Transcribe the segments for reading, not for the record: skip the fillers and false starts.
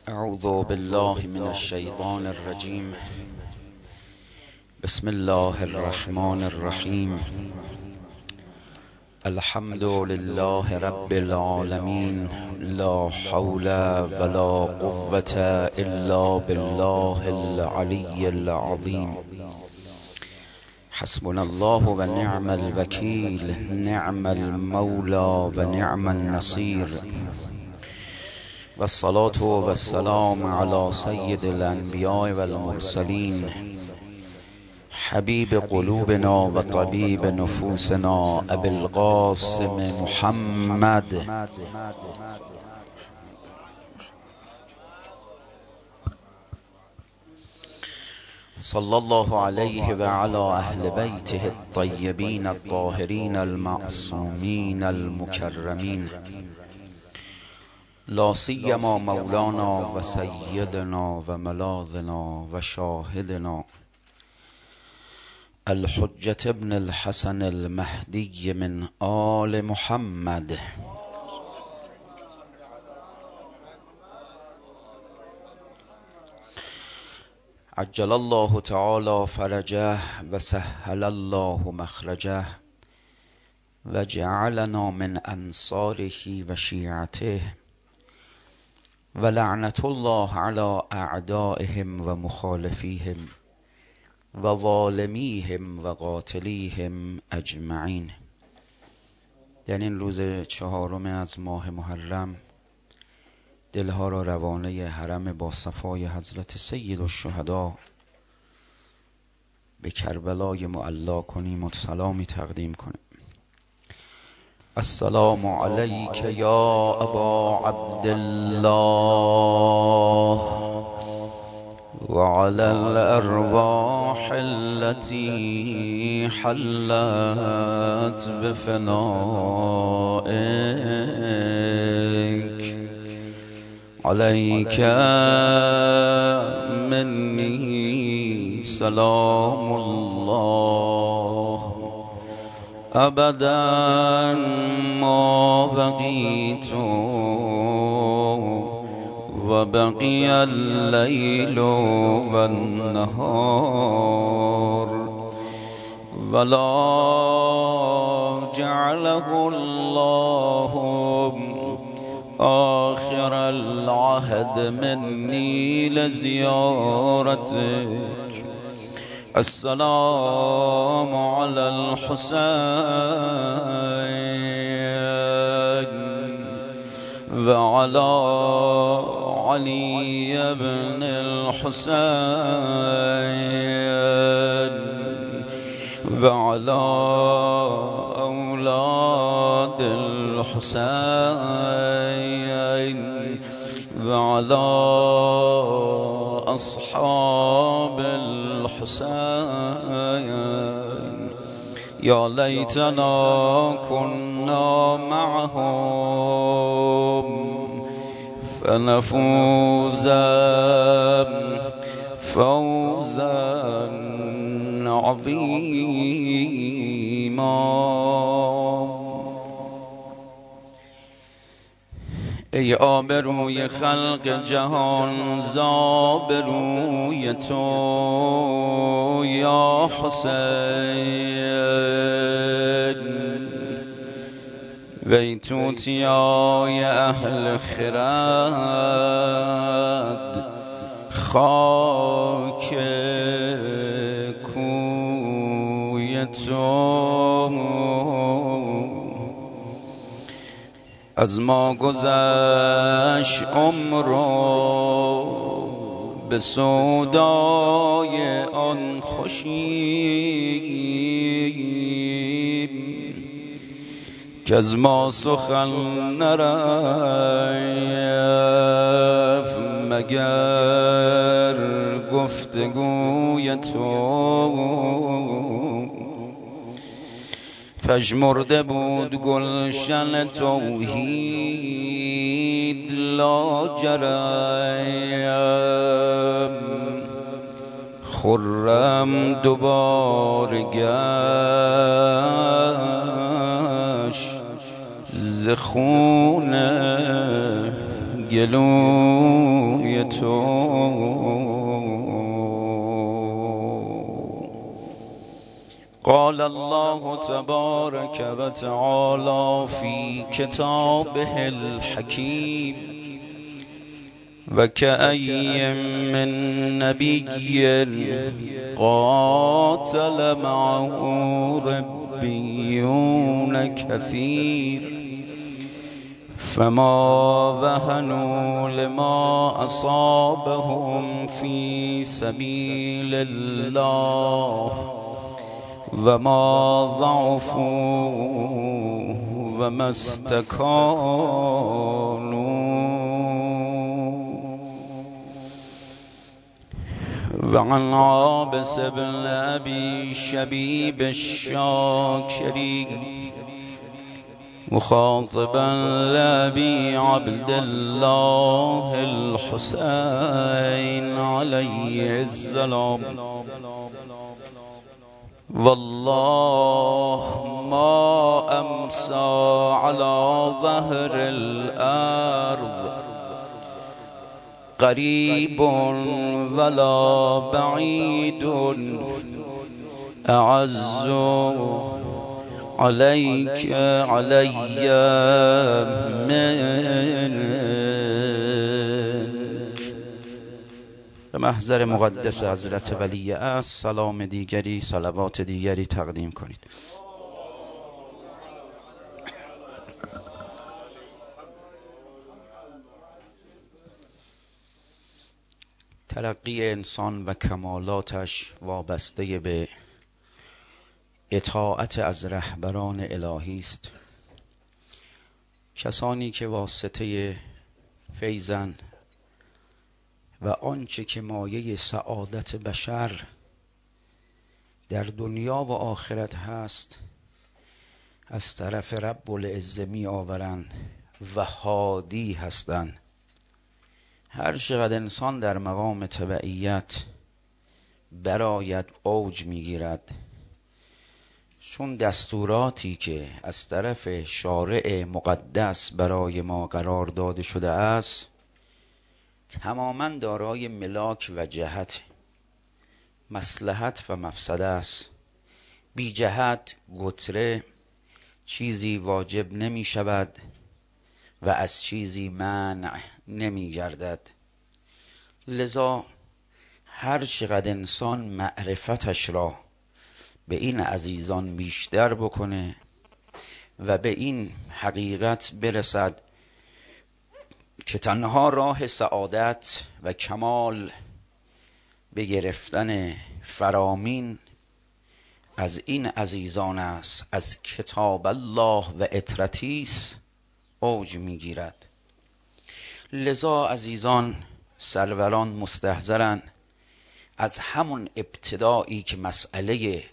اعوذ بالله من الشیطان الرجیم. بسم الله الرحمن الرحیم. الحمد لله رب العالمین. لا حول ولا قوة الا بالله العلی العظیم. حسبنا الله و نعم الوکیل، نعم المولى و نعم النصیر. والصلاة والسلام على سید الانبیاء والمرسلین، حبیب قلوبنا و طبیب نفوسنا ابی القاسم محمد صلی الله علیه و علی اهل بیته الطیبین الطاهرین المعصومین المکرمین، لا سیما مولانا و سیدنا و ملاذنا و شاهدنا الحجة ابن الحسن المهدی من آل محمد عجل الله تعالی فرجه و سهل الله مخرجه و جعلنا من انصاره و شیعته و لعنت الله علی اعدائهم و مخالفیهم و ظالمیهم و قاتلیهم اجمعین. در این روز چهارم از ماه محرم دلها را روانه حرم با صفای حضرت سید الشهدا به کربلای معلا کنیم و سلامی تقدیم کنیم. السلام علیک یا ابا عبدالله و علی الارواح التي حلت بفنائك، علیک منی سلام الله ابدا ما بقیت و بقی اللیل و النهار ولا جعله الله آخر العهد منی لزیارتک. السلام على الحسين وعلى علي بن الحسين وعلى أولاد الحسين وعلى أصحاب الحسين. يا ليتنا كنا معهم فنفوز فوزا عظيما. ای آبروی خلق جهان، زآبروی تو یا حسین، وی توتیای اهل خرد، خاک کوی تو از ما گذشت عمر به سودای آن خوشی که از ما سخن نرفت مگر گفتگوی تو. پژمرده بود گلشن توحید لاجرم، خرم دوباره گشت ز خون گلوی تو قال الله تبارك وتعالى في كتابه الحكيم وكأي من نبي قاتل معه ربيون كثير فما وهنوا لما أصابهم في سبيل الله وما ضعفوا وما استكانوا وعن عابس بن أبي شبيب الشاكري مخاطبا لأبي عبد الله الحسين عليه السلام والله ما أمسى على ظهر الأرض قريب ولا بعيد أعز عليك علي منك. به محضر مقدس حضرت ولی عصر سلام دیگری، صلوات دیگری تقدیم کنید. ترقی انسان و کمالاتش وابسته به اطاعت از رهبران الهی است. کسانی که واسطه فیضن و آنچه که مایه سعادت بشر در دنیا و آخرت هست از طرف رب العزه می آورند و هادی هستند. هر چقدر انسان در مقام تبعیت براید اوج می گیرد، چون دستوراتی که از طرف شارع مقدس برای ما قرار داده شده است تماما دارای ملاک و جهت، مصلحت و مفسده است. بی جهت گتره چیزی واجب نمی شود و از چیزی منع نمی گردد. لذا هر چقدر انسان معرفتش را به این عزیزان بیشتر بکنه و به این حقیقت برسد که تنها راه سعادت و کمال به گرفتن فرامین از این عزیزان است، از کتاب الله و اطرتیس اوج میگیرد. لذا عزیزان سروران مستحضرن از همون ابتدایی که مسئله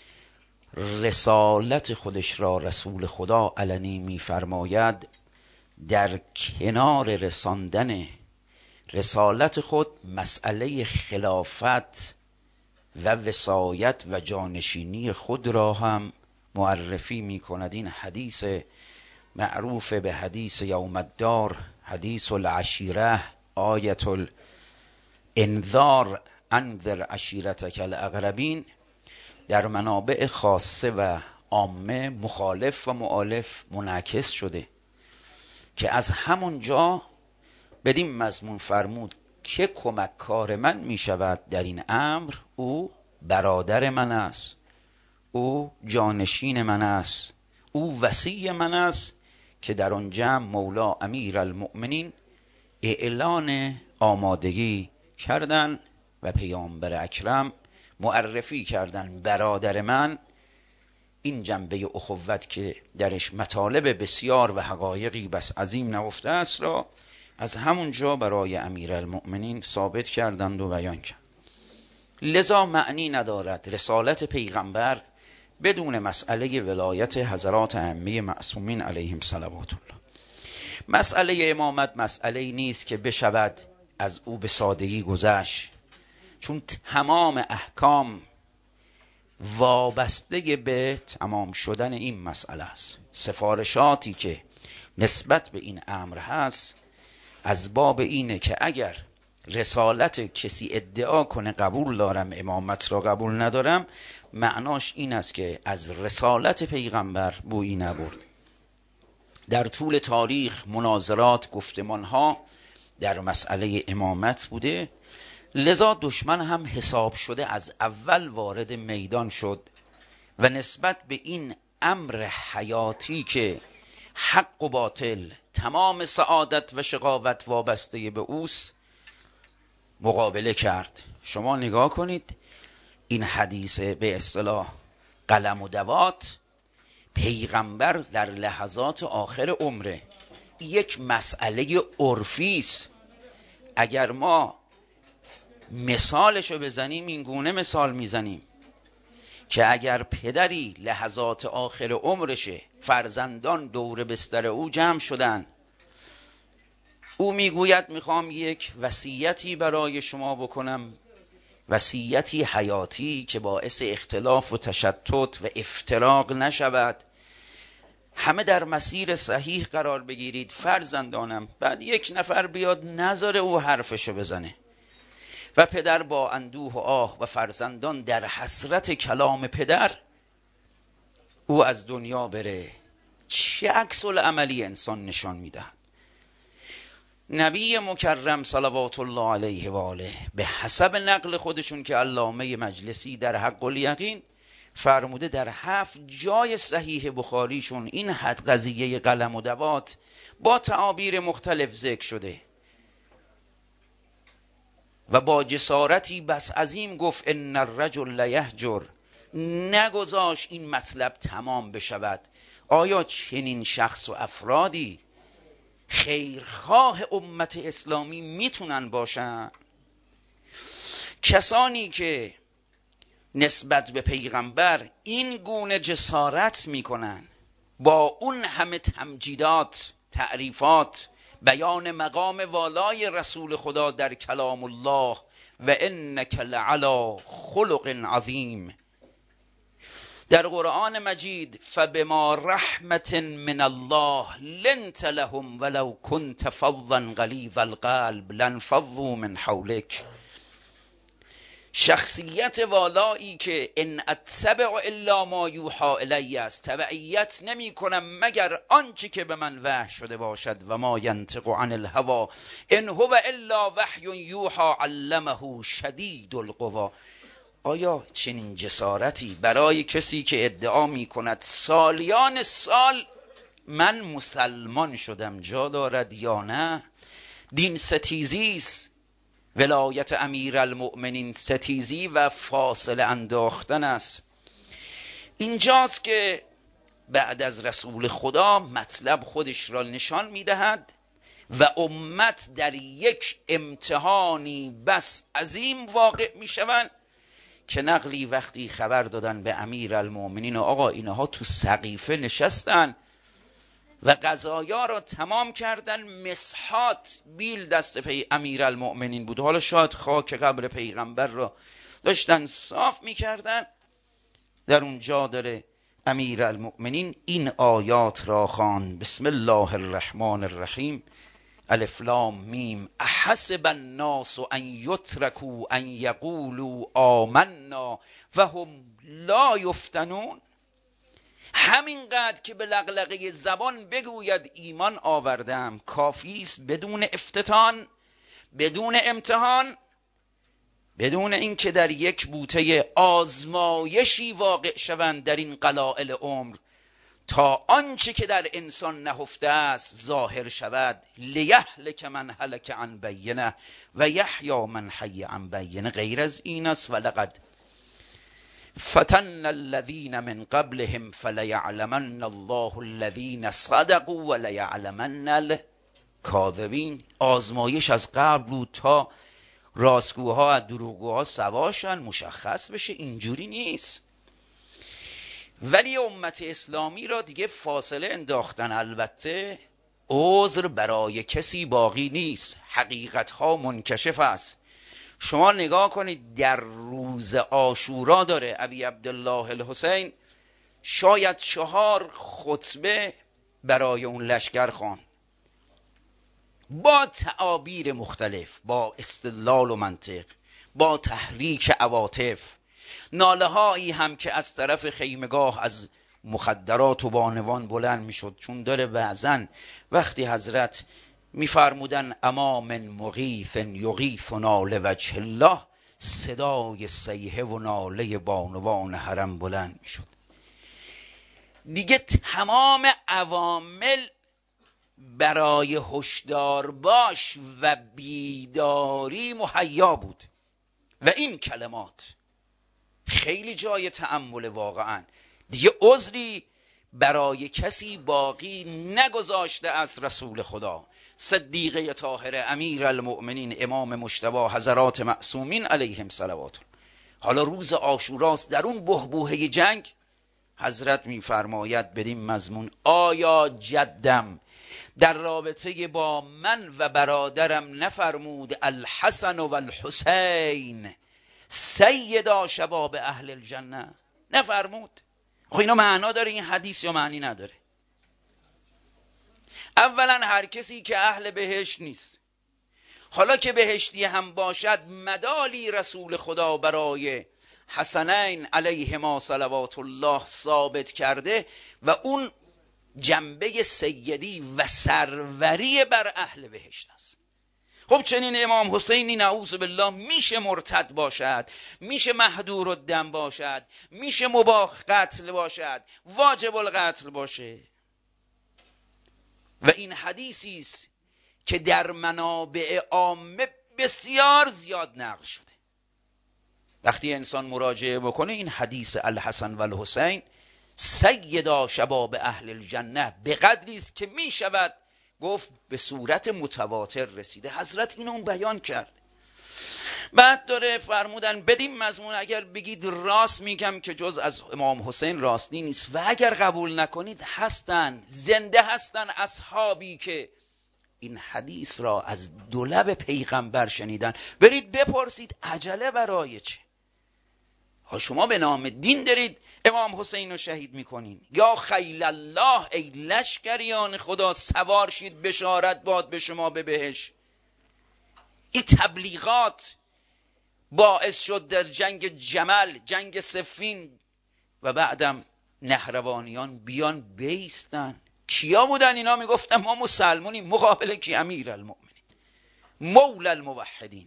رسالت خودش را رسول خدا علنی می‌فرماید، در کنار رساندن رسالت خود مسئله خلافت و وصایت و جانشینی خود را هم معرفی می‌کند. این حدیث معروف به حدیث یوم الدار، حدیث العشیره، آیت الانذار، انذر عشیرتک الاقربین، در منابع خاصه و عامه مخالف و مؤلف منعکس شده که از همون جا بدین مضمون فرمود که کمک کار من می شود در این امر، او برادر من است، او جانشین من است، او وصی من است، که در آن جمع مولا امیر المؤمنین اعلان آمادگی کردن و پیامبر اکرم معرفی کردن برادر من. این جنبه اخوت که درش مطالب بسیار و حقایقی بس عظیم نهفته است را از همون جا برای امیرالمؤمنین ثابت کردند و بیان کردند. لذا معنی ندارد رسالت پیغمبر بدون مسئله ولایت حضرات ائمه معصومین علیهم صلوات الله. مسئله امامت مسئله نیست که بشود از او به سادگی گذشت، چون تمام احکام وابسته به تمام شدن این مسئله است. سفارشاتی که نسبت به این امر هست از باب اینه که اگر رسالت کسی ادعا کنه قبول دارم، امامت را قبول ندارم، معناش این است که از رسالت پیغمبر بویی نبرد. در طول تاریخ مناظرات، گفتمانها در مسئله امامت بوده، لذا دشمن هم حساب شده از اول وارد میدان شد و نسبت به این امر حیاتی که حق و باطل، تمام سعادت و شقاوت وابسته به اوست، مقابله کرد. شما نگاه کنید این حدیث به اصطلاح قلم و دوات، پیغمبر در لحظات آخر عمره، یک مسئله عرفی است. اگر ما مثالشو بزنیم این گونه مثال میزنیم که اگر پدری لحظات آخر عمرشه، فرزندان دور بستر او جمع شدن، او میگوید میخوام یک وصیتی برای شما بکنم، وصیتی حیاتی که باعث اختلاف و تشتت و افتراق نشود، همه در مسیر صحیح قرار بگیرید فرزندانم. بعد یک نفر بیاد نذاره او حرفشو بزنه و پدر با اندوه و آه و فرزندان در حسرت کلام پدر او از دنیا بره، چه عکس العملی انسان نشان میدهد؟ نبی مکرم صلوات الله علیه و آله به حسب نقل خودشون که علامه مجلسی در حق الیقین فرموده، در 7 جای صحیح بخاریشون این حد قضیه قلم و دوات با تعابیر مختلف ذکر شده و با جسارتی بس عظیم گفت ان الرجل لیهجر، نگذاش این مطلب تمام بشود. آیا چنین شخص و افرادی خیرخواه امت اسلامی میتونن باشن؟ کسانی که نسبت به پیغمبر این گونه جسارت میکنن، با اون همه تمجیدات، تعریفات، بیان مقام والای رسول خدا در کلام الله و انک لعلی خلق عظیم، در قرآن مجید فبما رحمت من الله لنت لهم ولو كنت فظا غلیظ القلب لانفضوا من حولک، شخصیت والایی که ان اتبع الا ما یوحى الی است، تبعیت نمی کنم مگر آنچه که به من وحی شده باشد، و ما ینطق عن الهوی ان هو الا وحی یوحى علمه شدید القوی. آیا چنین جسارتی برای کسی که ادعا می کند سالیان سال من مسلمان شدم جا دارد یا نه؟ دین ستیزی است، ولایت امیرالمؤمنین ستیزی و فاصله انداختن است. اینجاست که بعد از رسول خدا مطلب خودش را نشان میدهد و امت در یک امتحانی بس عظیم واقع میشوند که نقلی وقتی خبر دادن به امیرالمؤمنین آقا اینها تو سقیفه نشستن و قضایا را تمام کردن، مسحات بیل دست امیرالمؤمنین بود، حالا شاید خاک قبر پیغمبر را داشتن صاف میکردن، در اونجا داره امیرالمؤمنین این آیات را خواند: بسم الله الرحمن الرحیم الف لام میم احسب الناس ان یترکوا ان یقولوا آمنا و هم لا یفتنون. همینقدر که به لغلقه زبان بگوید ایمان آوردم کافی است، بدون افتتان، بدون امتحان، بدون اینکه در یک بوته آزمایشی واقع شوند در این قلائل عمر تا آنچه که در انسان نهفته است ظاهر شود. لیهلک من هلک عن بینه و یحیی من حی عن بینه. غیر از این است ولقد فتن الذین من قبلهم فلیعلمن الله الذین صدقوا ولیعلمن الکاذبین. آزمایش از قبل بود تا راستگوها از دروغگوها سواشن، مشخص بشه اینجوری نیست. ولی امت اسلامی را دیگه فاصله انداختن. البته عذر برای کسی باقی نیست، حقیقتها منکشف است. شما نگاه کنید در روز عاشورا داره ابی عبدالله الحسین شاید 4 خطبه برای اون لشکر خواند. با تعابیر مختلف، با استدلال و منطق، با تحریک عواطف، ناله هایی هم که از طرف خیمگاه از مخدرات و بانوان بلند میشد، چون داره بعضن وقتی حضرت میفرمودن اما من مغیث یغیثنا لوجه الله، صدای صیحه و ناله بانوان حرم بلند میشد. دیگه تمام عوامل برای هشدار باش و بیداری مهیا بود و این کلمات خیلی جای تأمل واقعا. دیگه عذری برای کسی باقی نگذاشته از رسول خدا صدیقه طاهره امیر المؤمنین امام مجتبی حضرات معصومین علیهم صلوات. حالا روز عاشوراست، در اون بحبوحه جنگ حضرت میفرماید بدین مضمون آیا جدم در رابطه با من و برادرم نفرمود الحسن و الحسین سیدا شباب اهل الجنه؟ نفرمود؟ اینا معنا داره این حدیث یا معنی نداره؟ اولا هر کسی که اهل بهشت نیست، حالا که بهشتی هم باشد، مدالی رسول خدا برای حسنین علیهما صلوات الله ثابت کرده و اون جنبه سیدی و سروری بر اهل بهشت است. خب چنین امام حسینی نعوذ بالله میشه مرتد باشد، میشه محدور الدم باشد، میشه مباح قتل باشد، واجب القتل باشه. و این حدیثی است که در منابع عامه بسیار زیاد نقل شده. وقتی انسان مراجعه بکنه این حدیث الحسن و الحسین سیدا شباب اهل الجنه به قدری است که می شود گفت به صورت متواتر رسیده. حضرت اینو بیان کرد. بعد داره فرمودن بدین مضمون اگر بگید راست میگم که جز از امام حسین راستی نیست، و اگر قبول نکنید هستن، زنده هستن اصحابی که این حدیث را از دو لب پیغمبر شنیدن. برید بپرسید عجله برای چه؟ شما به نام دین دارید امام حسین رو شهید میکنین. یا خیل الله، ای لشکریان خدا سوار شید بشارت باد به شما به بهشت. این تبلیغات باعث شد در جنگ جمل، جنگ صفین و بعدم نهروانیان بیان بیستن. کیا بودن اینا؟ میگفتن ما مسلمانیم. مقابل کی؟ امیر المؤمنین مولا الموحدین.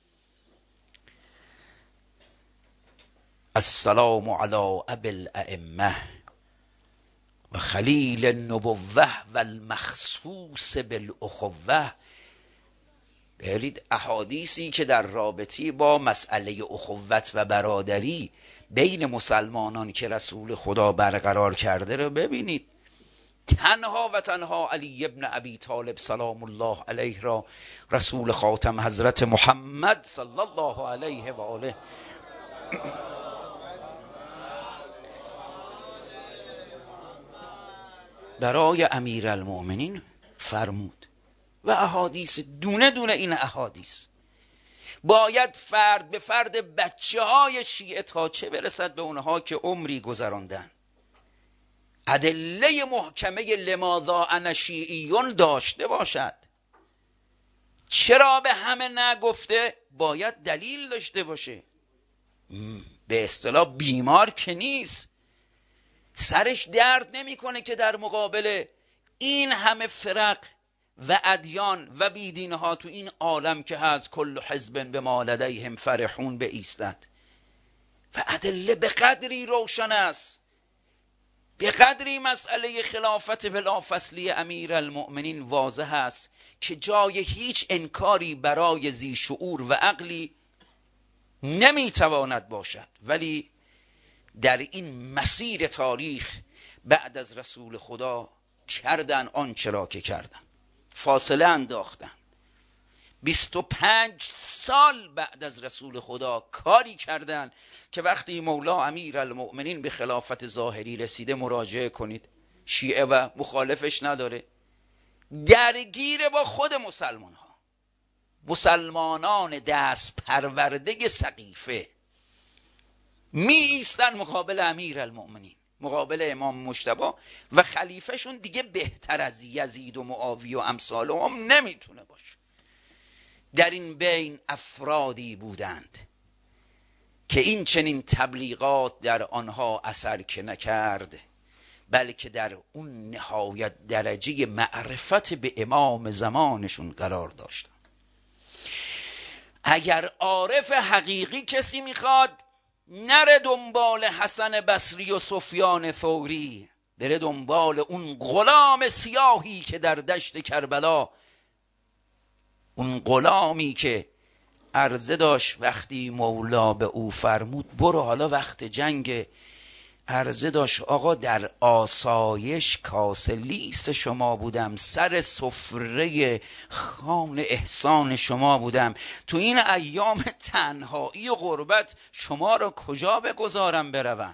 السلام علی ابی الائمه و خلیل النبوه و المخصوص بالاخوه. برید احادیثی که در رابطه با مسئله اخوت و برادری بین مسلمانان که رسول خدا برقرار کرده رو ببینید. تنها و تنها علی ابن ابی طالب سلام الله علیه را رسول خاتم حضرت محمد صلی الله علیه و آله برای امیر المؤمنین فرمود. و احادیث دونه دونه این احادیث باید فرد به فرد بچه های شیعه تا چه برسد به اونها که عمری گذراندن ادله محکمه لماذا انا شیعیون داشته باشد. چرا به همه نگفته؟ باید دلیل داشته باشه. به اصطلاح بیمار که نیست، سرش درد نمیکنه که در مقابل این همه فرق و ادیان و بیدینها تو این عالم که هست کل حزب بما لدیهم فرحون به ایستد. و ادله به قدری روشن است، به قدری مسئله خلافت بلافصلی امیر المؤمنین واضح است که جای هیچ انکاری برای ذی شعور و عقلی نمیتواند باشد. ولی در این مسیر تاریخ بعد از رسول خدا کردن آنچه را که کردن، فاصله انداختن. 25 سال بعد از رسول خدا کاری کردن که وقتی مولا امیر المؤمنین به خلافت ظاهری رسیده مراجعه کنید، شیعه و مخالفش نداره، درگیر با خود مسلمان ها، مسلمانان دست پرورده سقیفه می ایستن مقابل امیر المؤمنین، مقابل امام مجتبی و خلیفهشون دیگه بهتر از یزید و معاویه و امثال هم نمیتونه باشه. در این بین افرادی بودند که این چنین تبلیغات در آنها اثر که نکرد، بلکه در اون نهایت درجه معرفت به امام زمانشون قرار داشتن. اگر عارف حقیقی کسی میخواد، نره دنبال حسن بصری و سفیان ثوری، بره دنبال اون غلام سیاهی که در دشت کربلا، اون غلامی که عرضه داشت وقتی مولا به او فرمود برو حالا وقت جنگ، عرضه داشت آقا در آسایش کاسه لیست شما بودم، سر سفره خوان احسان شما بودم، تو این ایام تنهایی و غربت شما را کجا بگذارم بروم؟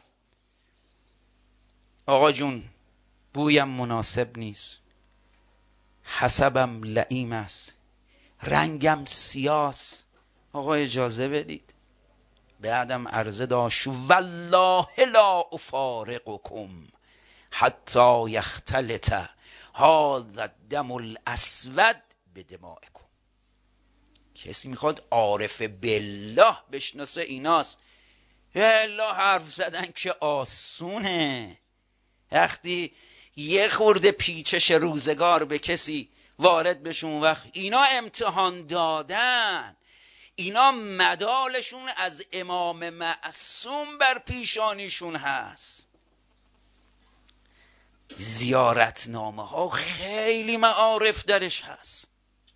آقا جون بویم مناسب نیست، حسبم لئیم است، رنگم سیاست، آقا اجازه بدید. بعدم عرضه داشت والله لا افارقکم حتی یختلط هذا الدم الاسود بدمائکم. کسی میخواد عارف بالله بشناسه ایناست. الله حرف زدن که آسونه، وقتی یه خورده پیچش روزگار به کسی وارد بشون، وقت اینا امتحان دادن، اینا مدالشون از امام معصوم بر پیشانیشون هست. زیارتنامه ها خیلی معارف درش هست.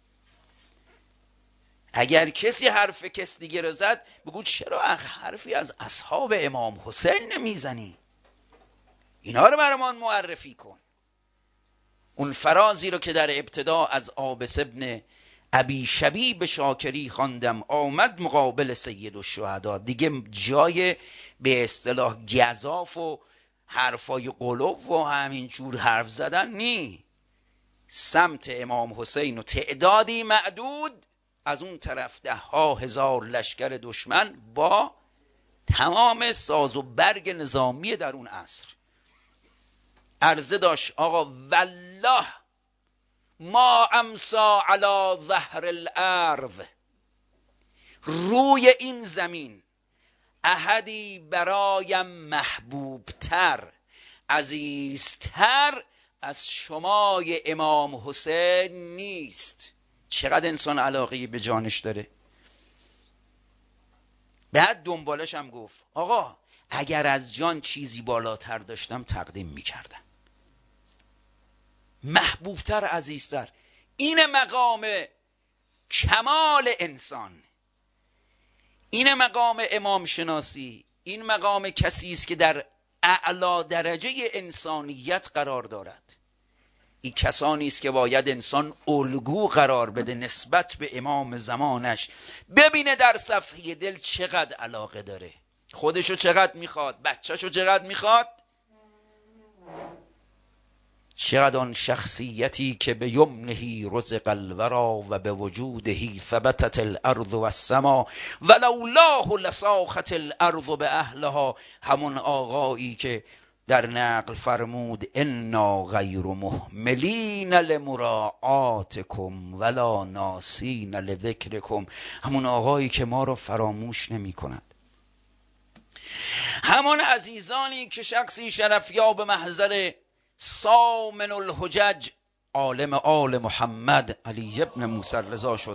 اگر کسی حرف کس دیگه رو زد بگو چرا حرفی از اصحاب امام حسین نمیزنی؟ اینا رو برمان معرفی کن. اون فرازی رو که در ابتدا از عابس ابن ابی شبیب شاکری خواندم، آمد مقابل سید الشهدا، دیگه جای به اصطلاح گزاف و حرفای قلوب و همین جور حرف زدن نی. سمت امام حسین و تعدادی معدود، از اون طرف 10,000 لشکر دشمن با تمام ساز و برگ نظامی در اون عصر. عرضه داشت آقا والله ما امسا علی ظهر الارض، روی این زمین احدی برایم محبوبتر، عزیزتر از شمای امام حسین نیست. چقدر انسان علاقه به جانش داره. بعد دنبالش هم گفت آقا اگر از جان چیزی بالاتر داشتم تقدیم میکردم، محبوبتر، عزیزتر. این مقام کمال انسان، این مقام امام شناسی، این مقام کسی است که در اعلی درجه انسانیت قرار دارد. این کسانی است که باید انسان الگو قرار بده نسبت به امام زمانش، ببینه در صفحه دل چقدر علاقه داره، خودشو چقدر میخواد، بچهشو چقدر میخواد، چقدر آن شخصیتی که به یمنهی رزق الورا و به وجودهی ثبتت الارض و السما ولولاه لساخت الارض به اهلها، همون آقایی که در نقل فرمود انا غیر مهملین لمراعاتکم ولا ناسین لذکرکم، همون آقایی که ما را فراموش نمی کند. همون عزیزانی که شخصی شرفیاب محضر سامن الحجج عالم آل محمد علی ابن موسی رضا شد،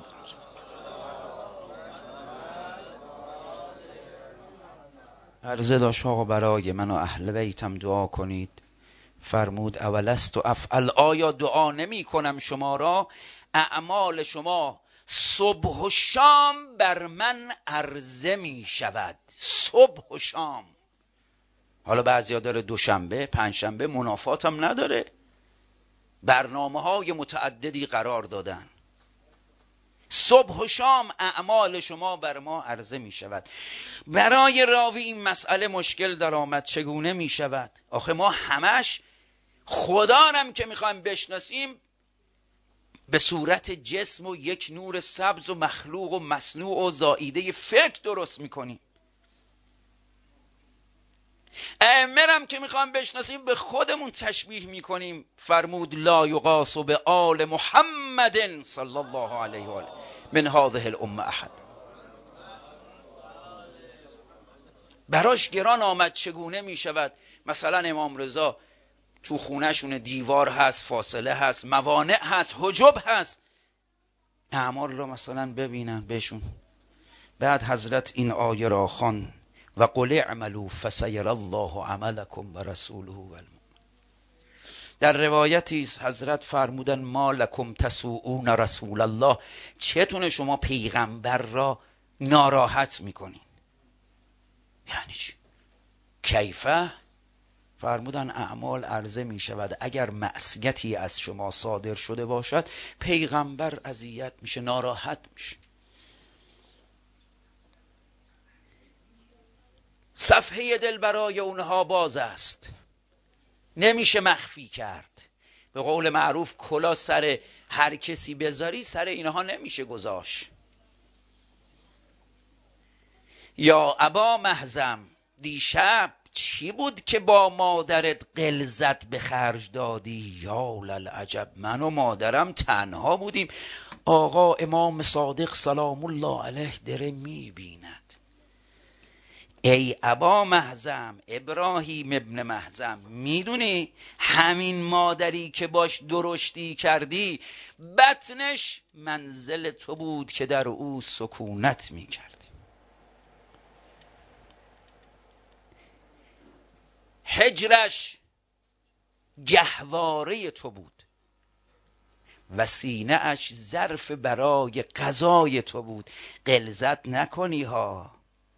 عرضه داشت آقا برای من و اهل بیتم دعا کنید. فرمود اولست و افعل، آیا دعا نمی کنم شما را؟ اعمال شما صبح و شام بر من عرضه می شود، صبح و شام. حالا بعضیا داره دوشنبه پنجشنبه، منافات هم نداره، برنامه های متعددی قرار دادن. صبح و شام اعمال شما بر ما عرضه می شود. برای راوی این مسئله مشکل در آمد، چگونه می شود؟ آخه ما همش خدا هم که میخوایم بشناسیم به صورت جسم و یک نور سبز و مخلوق و مصنوع و زائیده فکر درست میکنیم. ائمه هم که میخوام بشناسیم به خودمون تشبیه میکنیم. فرمود لا یقاس به آل محمد صلی الله علیه و آله من هذه الامه احد. براش گران آمد چگونه میشود مثلا امام رضا تو خونهشون دیوار هست، فاصله هست، موانع هست، حجب هست، اعمال را مثلا ببینن بهشون. بعد حضرت این آیه را خوان و قل اعملوا فسیر الله عملکم و رسوله و المؤمنون. در روایتی حضرت فرمودن ما لکم تسوؤون رسول الله، چتونه شما پیغمبر را ناراحت میکنین؟ یعنی چی؟ کیفه؟ فرمودن اعمال عرضه می شود اگر معصیتی از شما صادر شده باشد پیغمبر اذیت میشه، ناراحت میشه. صفحه دل برای اونها باز است، نمیشه مخفی کرد. به قول معروف کلا سر هر کسی بذاری سر اینها نمیشه گذاشت. یا ابا محزم دیشب چی بود که با مادرت غلظت به خرج دادی؟ یا للعجب، من و مادرم تنها بودیم. آقا امام صادق سلام الله علیه داره میبیند. ای ابا محزم، ابراهیم ابن محزم، میدونی همین مادری که باش درشتی کردی بطنش منزل تو بود که در او سکونت میکردی. حجرش گهواره تو بود و سینه اش ظرف برای غذای تو بود. غلظت نکنی ها.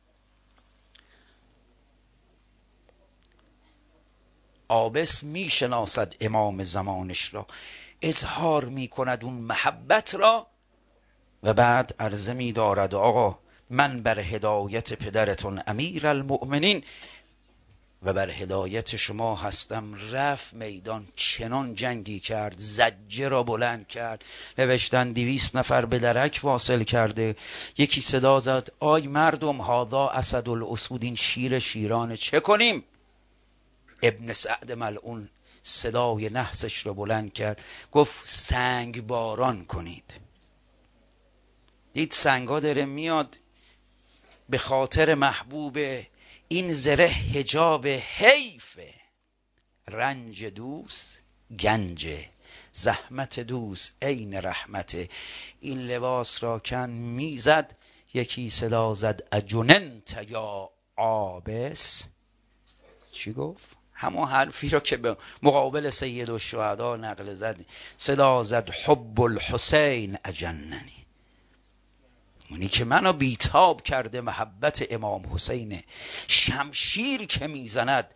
عابس میشناسد امام زمانش را، اظهار میکند اون محبت را و بعد عرضه میدارد آقا من بر هدایت پدرتون امیر المؤمنین و بر هدایت شما هستم. رفت میدان، چنان جنگی کرد، زجه را بلند کرد. نوشتن 200 نفر به درک واصل کرده. یکی صدا زد آی مردم هذا اسد الاسود، این شیر شیران، چه کنیم؟ ابن سعد ملعون صدای نحسش را بلند کرد، گفت سنگ باران کنید. دید سنگا داره میاد، به خاطر محبوب این زره حجاب حیفه. رنج دوست گنج، زحمت دوست عین رحمته. این لباس را کن میزد. یکی صدا زد اجننت یا عابس. چی گفت؟ همون حرفی را که به مقابل سید الشهدا نقل زد. صدا زد حب الحسین اجننی، اونی که منو بیتاب کرده محبت امام حسین. شمشیر که میزند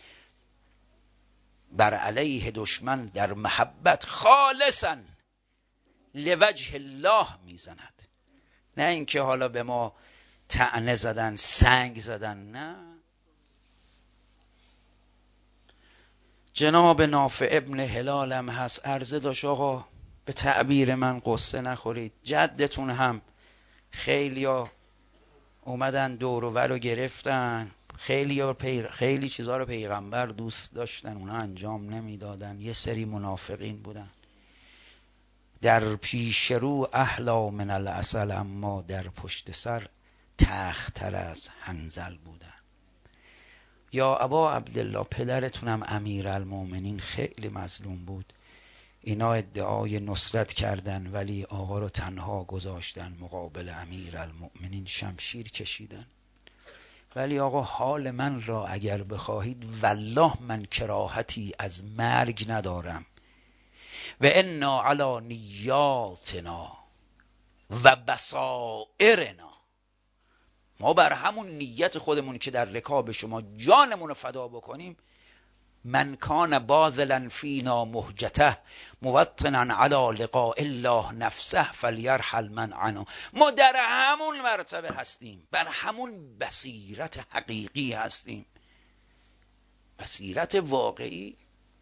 بر علیه دشمن در محبت خالصا لوجه الله میزند، نه اینکه حالا به ما طعنه زدن، سنگ زدن، نه. جناب نافع ابن هلال هم هست، عرضه داشت آقا به تعبیر من قصه نخورید، جدتون هم خیلیا اومدن دور و ور رو گرفتن، خیلی چیزا رو پیغمبر دوست داشتن اونا انجام نمیدادن. یه سری منافقین بودن در پیش رو احلا من العسل، اما در پشت سر تخت‌تر از حنظل بودن. یا ابا عبدالله پدرتونم امیرالمومنین خیلی مظلوم بود. اینا ادعای نصرت کردن ولی آقا رو تنها گذاشتن مقابل امیرالمومنین، شمشیر کشیدن. ولی آقا حال من را اگر بخواهید والله من کراهتی از مرگ ندارم. و انا علی نیاتنا و بصائرنا، ما بر همون نیت خودمون که در رکاب شما جانمون رو فدا بکنیم. من کان باذلا فینا مهجته موطنا علی لقاء الله نفسه فلیرحل من عنه. ما در همون مرتبه هستیم، بر همون بصیرت حقیقی هستیم، بصیرت واقعی.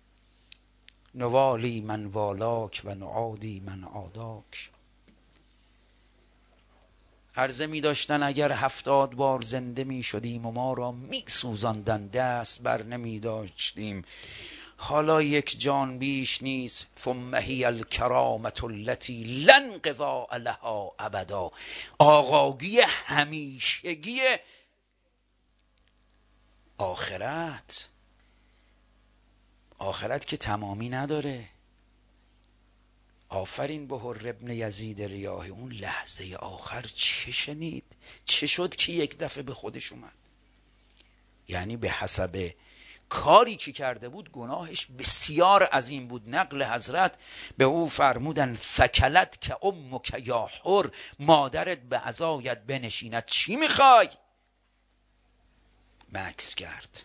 نوالی من والاک و نعادی من عاداک. عرضه می داشتن اگر 70 بار زنده می شدیم و ما را می سوزاندن دست بر نمی داشتیم. حالا یک جان بیش نیست. ثم هی الکرامة التي لا انقضاء لها ابدا. آقاگی همیشگی آخرت. آخرت که تمامی نداره. آفرین به حر ابن یزید ریاحی. اون لحظه آخر چه شنید؟ چه شد که یک دفعه به خودش اومد؟ یعنی به حسب کاری که کرده بود گناهش بسیار عظیم بود. نقل حضرت به او فرمودن فکلت که امک یا حر، مادرت به عزایت بنشیند، چی میخوای؟ مکث کرد.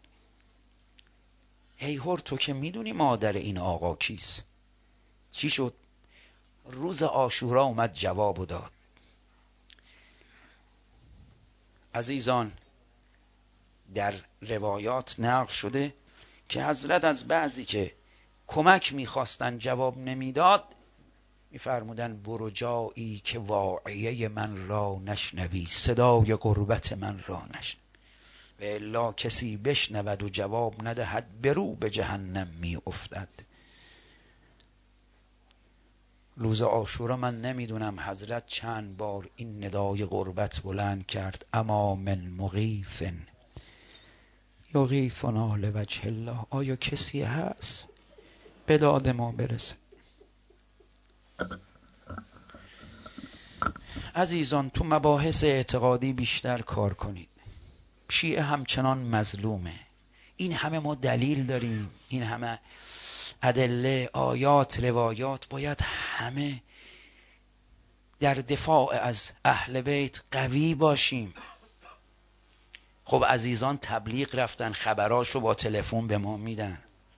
ای حر تو که میدونی مادر این آقا کیست. چی شد؟ روز عاشورا اومد جوابو داد. عزیزان در روایات نقل شده که حضرت از بعضی که کمک میخواستن جواب نمیداد میفرمودن برو جایی که واعیه من را نشنوی، صدای غربت من را نشنوی، و الا کسی بشنود و جواب ندهد برو به جهنم می افتد. روز عاشورا من نمیدونم حضرت چند بار این ندای غربت بلند کرد. اما من مغیث یغیثنا لوجه الله. آیا کسی هست به داد ما برسه؟ عزیزان تو مباحث اعتقادی بیشتر کار کنید. شیعه همچنان مظلومه. این همه ما دلیل داریم، این همه ادله، آیات، روایات، باید همه در دفاع از اهل بیت قوی باشیم. خب عزیزان تبلیغ رفتن، خبراشو با تلفن به ما میدن.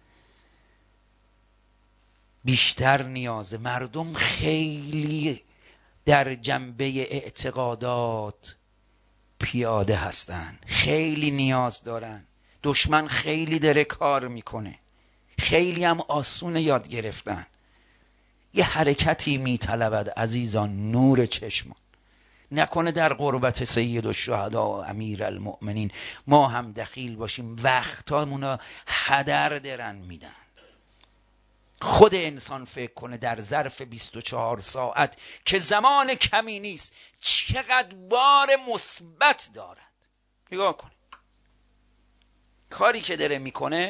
بیشتر نیازه. مردم خیلی در جنبه اعتقادات پیاده هستن، خیلی نیاز دارن. دشمن خیلی داره کار میکنه، خیلی هم آسون یاد گرفتن. یه حرکتی میطلبد عزیزان، نور چشمان. نکنه در قربت سید الشهدا و امیر المؤمنین ما هم دخیل باشیم، وقتامونو هدر درن میدن. خود انسان فکر کنه در ظرف 24 ساعت که زمان کمی نیست چقدر بار مثبت دارد. نگاه کنه کاری که داره میکنه،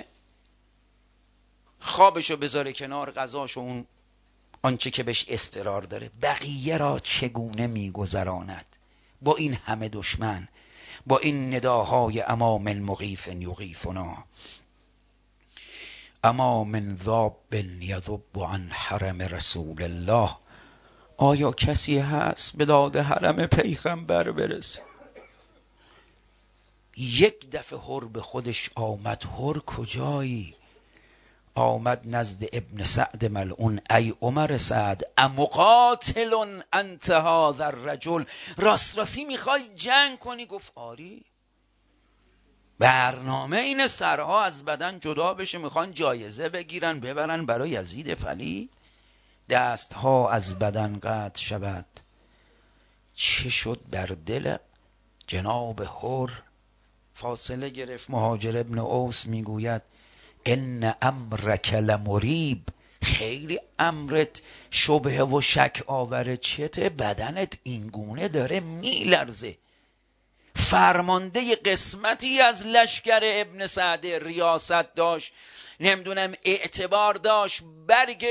خوابشو بذاره کنار، غذاشو، اون آنچه که بهش اضطرار داره، بقیه را چگونه میگذراند با این همه دشمن، با این نداهای اما من مغیث یغیثنا، اما من ذاب یذب عن حرم رسول الله. آیا کسی هست به داد حرم پیغمبر برسه؟ یک دفعه حر به خودش آمد. حر کجایی؟ آمد نزد ابن سعد ملعون. ای عمر سعد امقاتل انت هذا الرجل، راست راستی میخوای جنگ کنی؟ گفت آری. برنامه این سرها از بدن جدا بشه، میخوان جایزه بگیرن ببرن برای یزید فلی، دستها از بدن قطع شود. چه شد در دل جناب حر؟ فاصله گرفت. مهاجر ابن اوس میگوید ان امرک لمریب، خیلی امرت شبهه و شک آوره. چته بدنت اینگونه داره میلرزه. فرمانده قسمتی از لشکر ابن سعد ریاست داشت، نمیدونم اعتبار داشت، برگ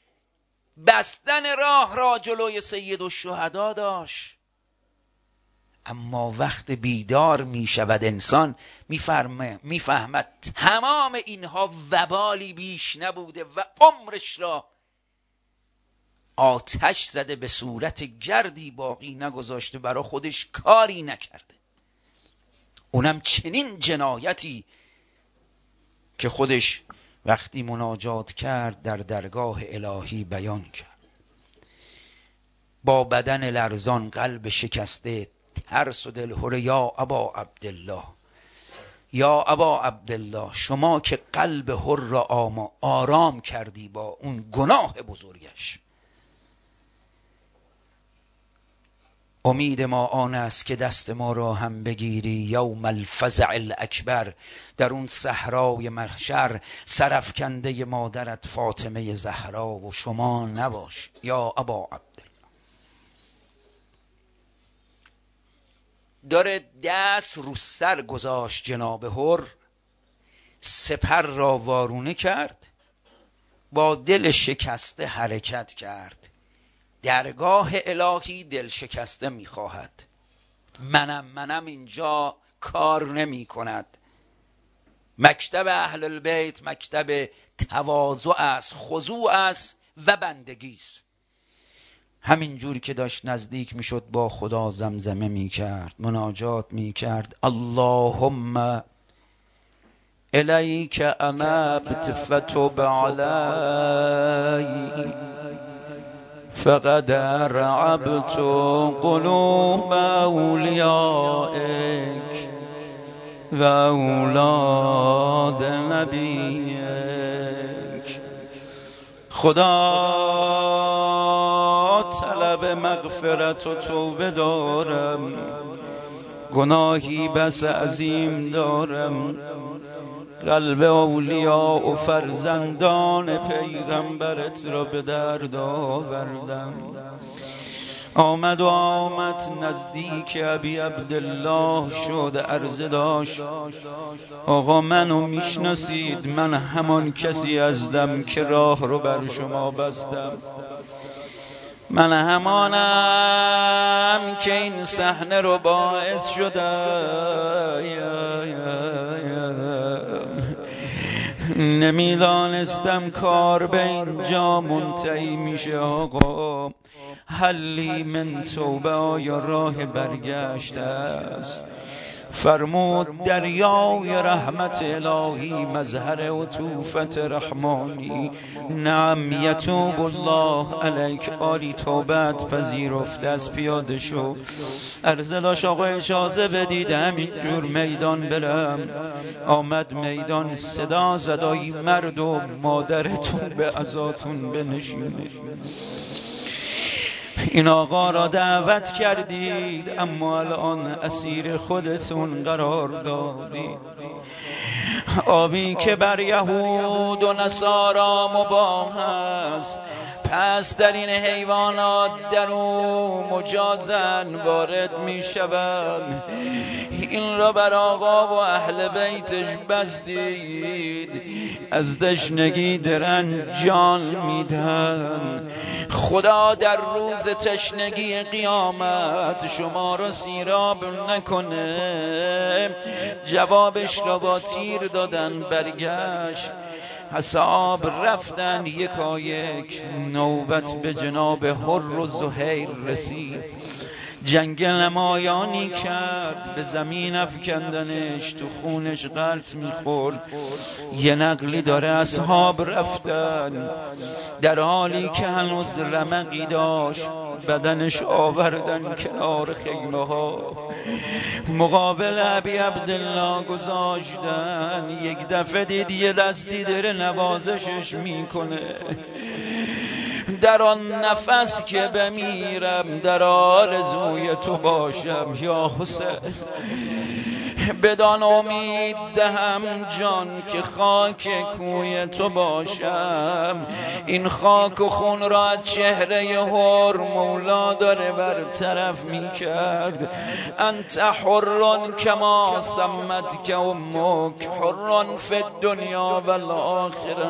بستن راه را جلوی سید الشهدا داشت. اما وقت بیدار می شود انسان میفهمد تمام اینها وبالی بیش نبوده و عمرش را آتش زده، به صورت گردی باقی نگذاشته، برای خودش کاری نکرده. اونم چنین جنایتی که خودش وقتی مناجات کرد در درگاه الهی بیان کرد. با بدن لرزان، قلب شکسته، ترس و دلهره، یا ابا عبدالله، یا ابا عبدالله، شما که قلب حر را آرام کردی با اون گناه بزرگش. امید ما آن است که دست ما را هم بگیری یوم الفزع الاکبر، در اون صحرای محشر سرافکنده مادرت فاطمه زهرا و شما نباش یا ابا عبدالله. داره دست رو سر گذاشت جناب حر، سپر را وارونه کرد، با دل شکسته حرکت کرد. درگاه الهی دل شکسته میخواهد. منم اینجا کار نمی کند. مکتب اهل البیت مکتب تواضع است، خضوع است و بندگی است. همین جوری که داشت نزدیک میشد با خدا زمزمه میکرد، مناجات میکرد. اللهم الیک انبت فتب علی فقد رعبت قلوب اولیائک و اولاد نبیک. خدا طلب مغفرت و توبه دارم، گناهی بس عظیم دارم، قلب اولیاء و فرزندان پیغمبرت را به درد آوردم. آمد نزدیک ابی عبدالله شد، عرضه داشت آقا منو میشناسید؟ من همان کسی هستم که راه رو بر شما بستم، من همانم که این صحنه رو باعث شدم. نمیدانستم کار به اینجا منتهی میشه. آقا حلی من توبه، آیا راه برگشت است؟ فرمود دریای رحمت الهی، مظهر عطوفت رحمانی. نعم یتوب الله علیک، آری توبت پذیرفته از. پیاده شو. عرضه داشت آقا اجازه بدید همین جور میدان برم. آمد میدان، صدا زدای مردم مادرتون به عزاتون بنشینه. این آقا را دعوت کردید اما الان اسیر خودتون قرار دادید. آبی که بر یهود و نصارا مباح است، پس در این حیوانات در او مجازن وارد می شوند. این را بر آقا و اهل بیتش بستید، از تشنگی درن جان میدن. خدا در روز تشنگی قیامت شما را سیراب نکنه. جوابش را با تیر دادن، برگشت. اصحاب رفتن یکایک، نوبت به جناب حر و زهیر رسید. جنگ نمایانی کرد، به زمین افکندنش، تو خونش غلط میخورد. یه نقلی داره اصحاب رفتن در حالی که هنوز رمقی داشت، بدنش آوردن کنار خیمه ها، مقابل ابی عبدالله گذاشتن. یک دفعه دید یه دستی داره نوازشش میکنه. در آن نفس که بمیرم در آرزوی تو باشم یا حسین، بدان امید دهم جان که خاک کوی تو باشم. این خاک و خون را از چهره حر مولا داره برطرف می کرد. انت حرن کما سمت که امک، حرن فی الدنیا و الاخره.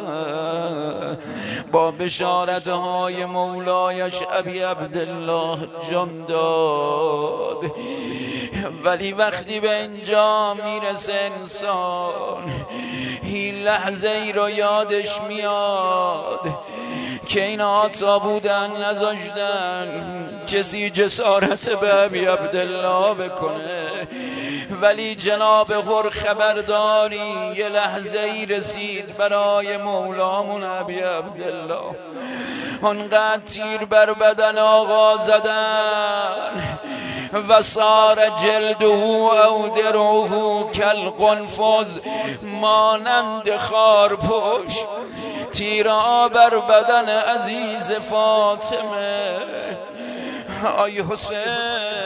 با بشارتهای مولایش ابی عبدالله جان داد. ولی وقتی به اینجا میرسه انسان، این لحظه ای رو یادش میاد که این عطا بودن نذاشتن کسی جسارت به ابی عبدالله بکنه. ولی جناب حر خبرداری یه لحظه ای رسید برای مولامون ابی عبدالله. انقدر تیر بر بدن آقا زدن و صار جلده او درعه کالقنفذ، مانند خارپشت. تیرها بر بدن عزیز فاطمه. آی حسین